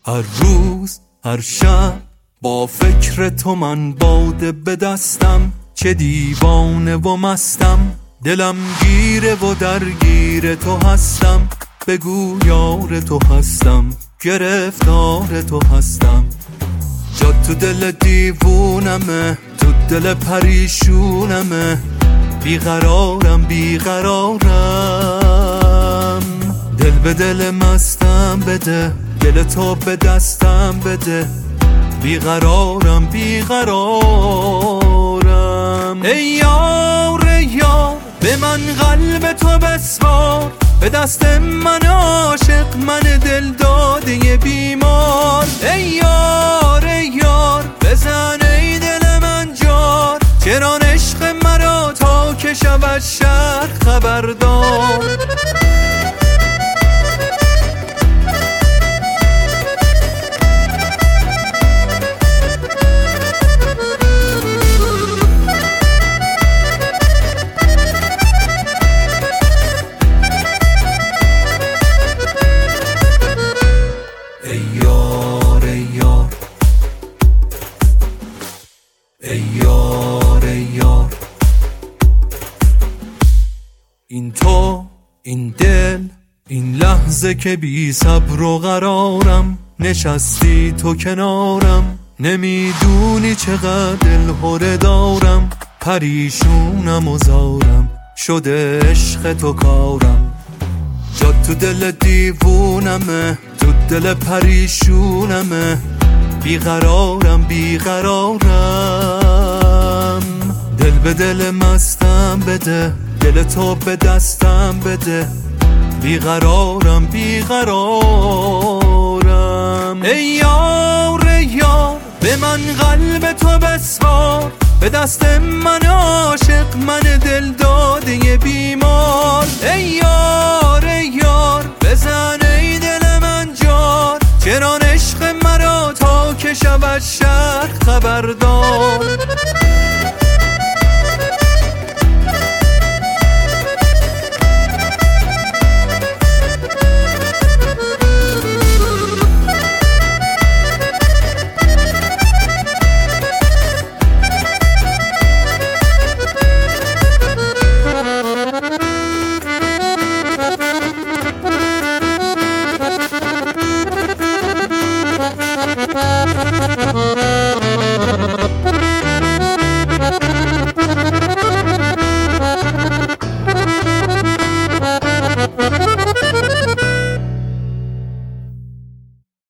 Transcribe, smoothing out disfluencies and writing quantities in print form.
هر روز هر شب با فکر تو من باده به دستم، چه دیوانه و مستم، دلم گیره و درگیر تو هستم. بگو یار تو هستم، گرفتار تو هستم. جا تو دل دیوونمه، تو دل پریشونمه، بیقرارم بیقرارم. دل به دل مستم بده، دل تو به دستم بده، بیقرارم بیقرارم. ای یار ای یار به من قلب تو بسپار، به دست من عاشق من دل داده بیمار. ای یار ای یار بزن ای دل من جار، چرا عشق مرا تا که شود شهر خبردار. ای یار ای یار ای یار ای یار، این تو این دل این لحظه که بی صبر و قرارم، نشستی تو کنارم، نمیدونی چقدر دل هره دارم. پریشونم و زارم شده عشق تو کارم، جا تو دل دیوونمه، تو دل پریشونمه، بیقرارم بیقرارم. دل به دل مستم بده، دل تو به دستم بده، بیقرارم بیقرارم. ای یار ای یار به من قلب تو بسپار، به دست من عاشق من دل داده بیمار. ای یار ای یار بزن ای دل من جار، چرا عشق مرا تا که شود شهر خبردار.